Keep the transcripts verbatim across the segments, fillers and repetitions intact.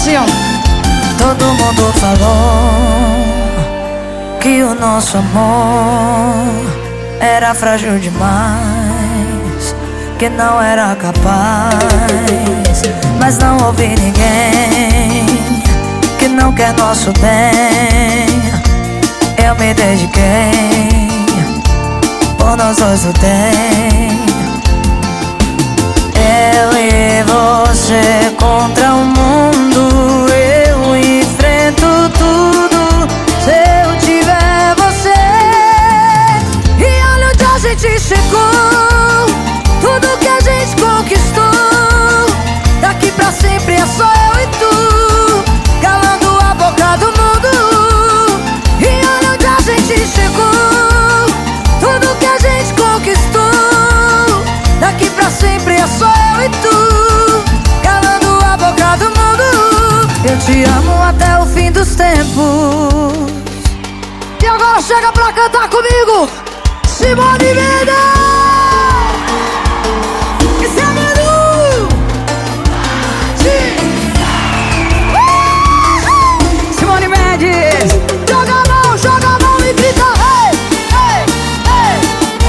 assim, ó. Todo mundo falou que o nosso amor era frágil demais, que não era capaz. Mas não ouvi ninguém que não quer nosso bem. Eu me dediquei, por nós dois lutei. Eu e você contra o mundo, eu enfrento tudo se eu tiver você. E olha onde a gente chegou, tudo que a gente conquistou. Daqui pra sempre é só eu e tu, calando a boca do mundo. E olha onde a gente chegou, tudo que a gente conquistou. Daqui pra sempre é só eu e tu, calando a boca do mundo. Eu te amo até o fim dos tempos. E agora chega pra cantar comigo, Simone Mendes! Esse é Menu! Uh! Simone Mendes! Joga a mão, joga a mão e grita: hey, hey, hey!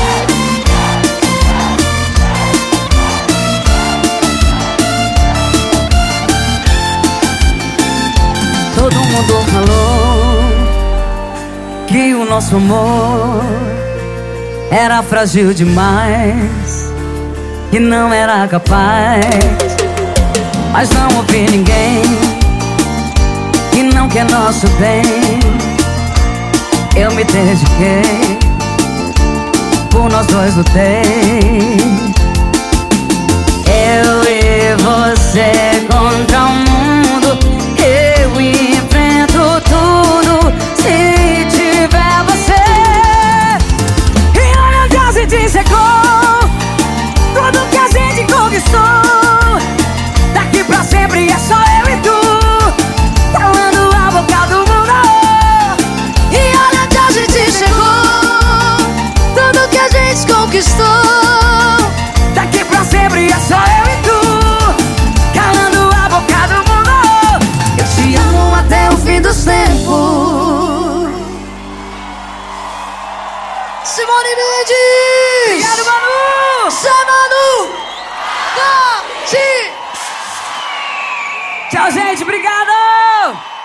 Todo mundo falou que o nosso amor era frágil demais, que não era capaz. Mas não ouvi ninguém que não quer nosso bem. Eu me dediquei, por nós dois lutei. Eu e você contra o mundo, eu enfrento tudo se tiver você. E olha onde a gente chegou, tudo que a gente conquistou. Daqui pra sempre é só eu e tu, calando a boca do mundo. E olha onde a gente chegou, tudo que a gente conquistou. Daqui pra sempre é só eu e tu, calando a boca do mundo. Eu te amo até o fim dos tempos. Simone Mendes! Obrigado, Manu! Zé Manu! Tá, sim! Tchau, gente, obrigado!